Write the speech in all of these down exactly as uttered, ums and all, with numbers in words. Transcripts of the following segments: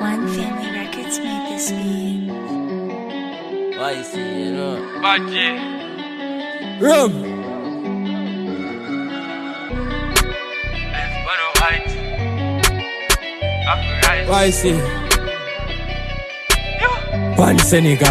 One Family Records made this beat. Why you see, you know? Budget. Rum. Let's burn a white. Copyright. Why you see? Yeah. One Senegal.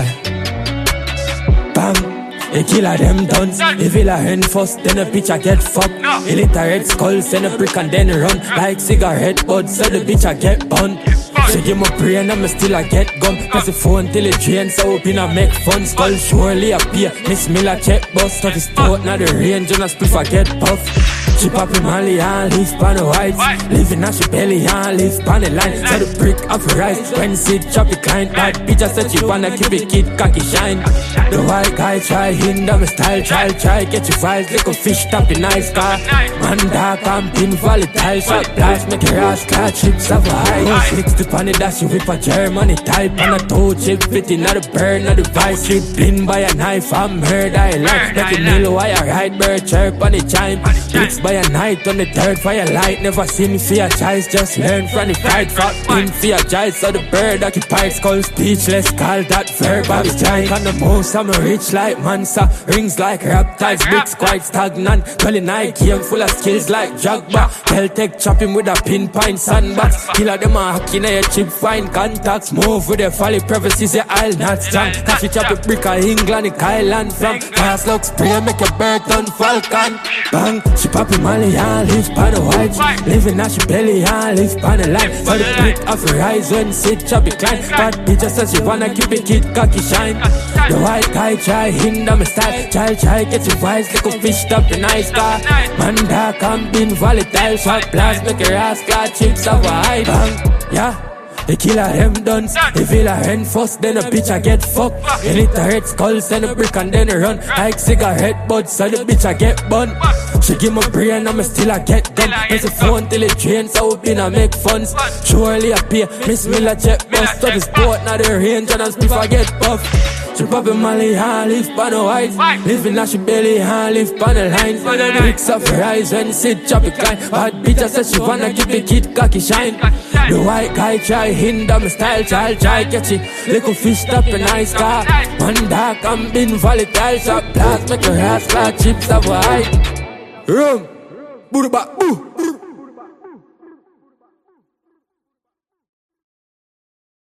Bam. A killer them done. If he la hen first, then a bitch get fucked. No. He lit a red skull, send a brick and then run. Like cigarette buds, so the bitch I get bun. She give me brain and me still I get gum. Press the phone till it drains, so open I make fun. Skull surely appear, Miss Miller check bus. Touch the sport, now the range and I split I get puff. She poppin' Molly and leave pan the whites. Living on she belly and leave pan the line. So the brick off the rise, when see chop it kind. Bad bitch I said she wanna keep it kid cocky shine. The white guy try hinder me style, try try get your files. Little fish top in nice car. Man dark and pin volatile. Shot blast make your ass car chips of a high. sixty pan it dash you whip a Germany type. And a toe chip fitting not a bird, not a vice. Hit blind by a knife, I'm heard I like. Like a mill wire ride bird chirp on the chime. Blitz by a night on the third firelight. Never seen fear choice, just learn from the fight. Fat in fear choice, so the bird occupied. Skull speechless, call that verb of his giant. On the most I'm a rich like Mansa. Rings like reptiles, bricks quite stagnant. Well night game full of skills like Jagba. Celtic chop him with a pinpoint sandbox. Killer them a hacking a chip fine contacts. Move with the folly privacy, say I'll not stand. Coffee chop a brick of England, the Island from. Fast look spray, make a bird on falcon. Bang, she poppin' Molly and leave pan the whites. Living on she belly and leave pan the line. So the brick off her eyes when sit chop it climb. But bitch just says she wanna keep it kid cocky shine. The white guy try hinder me style. Child try get your vibes, little fish up the nice car. Man dark and been volatile. Shot blast make your ass flat chips of a high bang. Yeah. The killer them done. If he la hen first, then a bitch I get fucked. You need a red skull, send a brick and then a run. Like cigarette buds, so the bitch I get bun. She give me brain and me still I get gum. Press the phone till it drains, so we been a make funds. Surely appear, Miss Miller check bust. To the sport, now the range and I split I get buff. She poppin' Molly and leave pan the whites. Living on she belly and leave pan the lines. The bricks of her eyes when sit chop it climb. Bad bitch I said she wanna keep the kid cocky shine. The white guy try hinder me style, child try catch it. Little fish top in nice car. Man dark and been volatile. Shot blast make her ass flat chips of a high. Rum, boo boo boo.